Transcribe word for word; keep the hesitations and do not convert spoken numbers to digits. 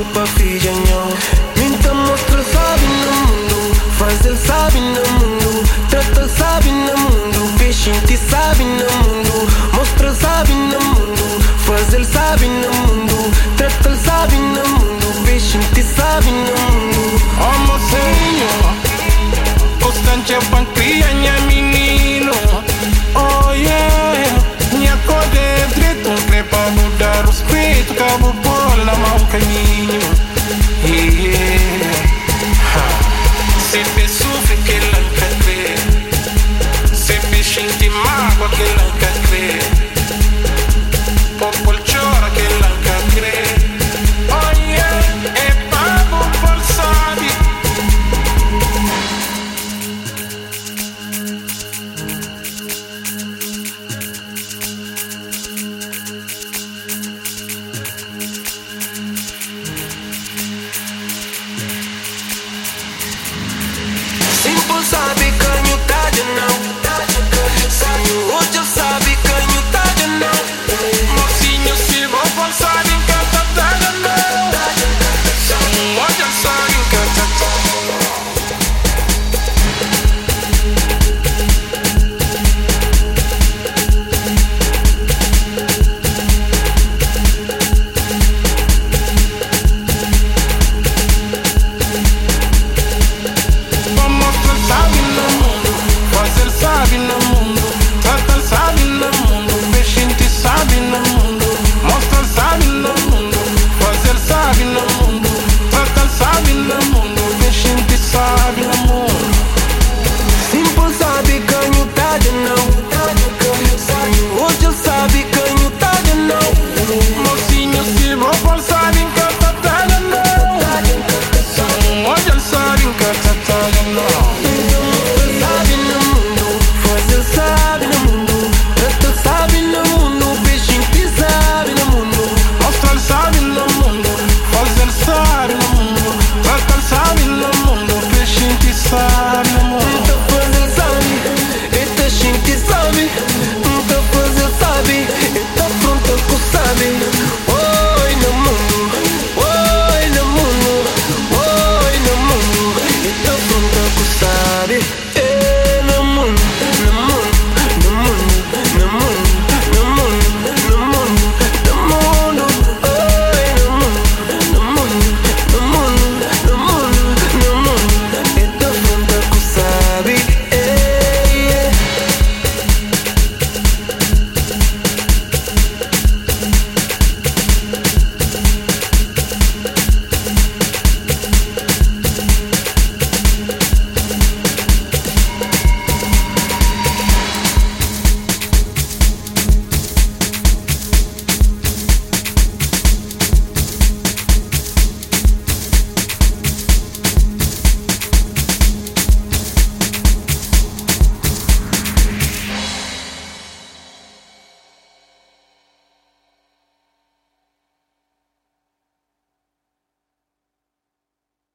pra filha, não. Minta mostra sabe no mundo, faz ele sabe no mundo, trata sabe no mundo, peixe te sabe no mundo, mostra sabe no mundo, faz ele sabe no mundo, trata ele sabe no mundo, peixe te sabe no mundo. Oh mocinho, constante é pancria, minha menino. Oh yeah, minha cor é preto, um crepa mudar o espírito, cabo por na mão caminho. Yeah, sempre sofre que ela quer ver, sempre sente mágoa que ela quer crer, popol chora que ela quer crer. Oh yeah, é pago por sabe. Simple sabe canho tá de não. Sabe hoje eu sabe canho tá de não. Mocinho, se vou forçar em casa, tá de não. Hoje eu só em casa, sabe no mundo, fazer sabe no mundo, tratar sabe no mundo, peixinte sabe no mundo, mostrar sabe no mundo, fazer sabe no mundo, tratar sabe no mundo, peixinte sabe no mundo. Simple sabe canho tá de não. Sabe hoje eu sabe canho tá de não. Mocinho, se vou forçar em casa, tá de não. Hoje eu sabe em casa, tá de não. Sabe no mundo, faz ele sabe no mundo, trata sabe no mundo, peixe sabe no mundo, Mostrar sabe no mundo, fazer sabe no mundo, tratar sabe no mundo, peixe sabe no mundo. então faz ele sabe, eita gente sabe.